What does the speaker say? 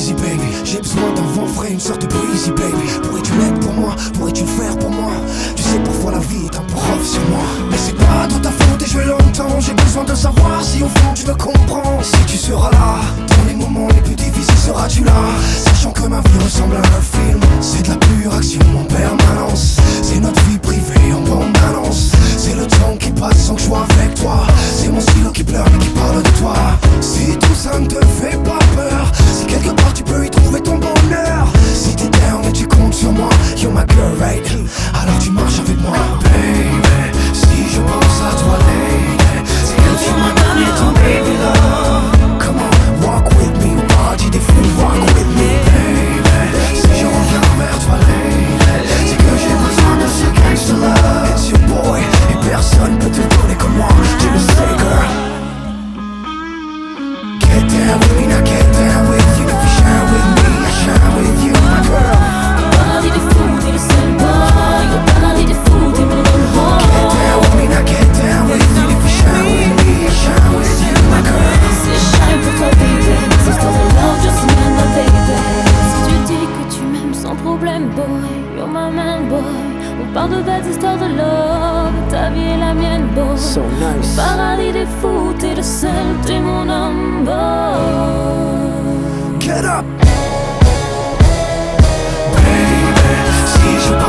easy baby. J'ai besoin d'un vent frais, une sorte de breezy baby. Pourrais-tu l'être pour moi, pourrais-tu le faire pour moi? Tu sais parfois la vie est un prof sur moi. Mais c'est pas de ta faute et je l'entends. J'ai besoin de savoir si au fond tu me comprends. Si tu seras là, dans les moments les plus difficiles seras-tu là? Sachant que ma vie ressemble à un film. C'est de la pure action en permanence. C'est notre vie privée en bande-annonce. C'est le temps qui passe sans que je sois avec toi. C'est mon stylo qui pleure mais qui parle de toi. Si tout ça ne te fait pas peur, si quelque part tu peux y trouver ton bonheur, si t'es down et tu comptes sur moi, you're my girl right, alors tu marches avec moi. Baby, si je pense à toi lady, c'est que tu m'as donné ton baby love. Come on, walk with me, au paradis des fous, walk with me. Baby, si je reviens vers toi lady, c'est que j'ai besoin de ce gangsta love. It's your boy, et personne peut te donner comme moi, tu le sais girl. Get down with me, now get down with you. If you shine with me, I shine with you, my girl. Paradis des fous, t'es le seul boy. Au paradis des fous, t'es mon boy. Get down with me, now get down with you. If you shine with me, I shine with you, my girl. C'est shine pour toi, baby. C'est histoire de love, just me and my baby. Si tu dis que tu m'aimes sans problème, boy, you're my man, boy. On parle de belles histoires de love. Ta vie est la mienne, boy. So nice. Paradis des fous, t'es le seul, t'es mon number. Get up, baby. Si je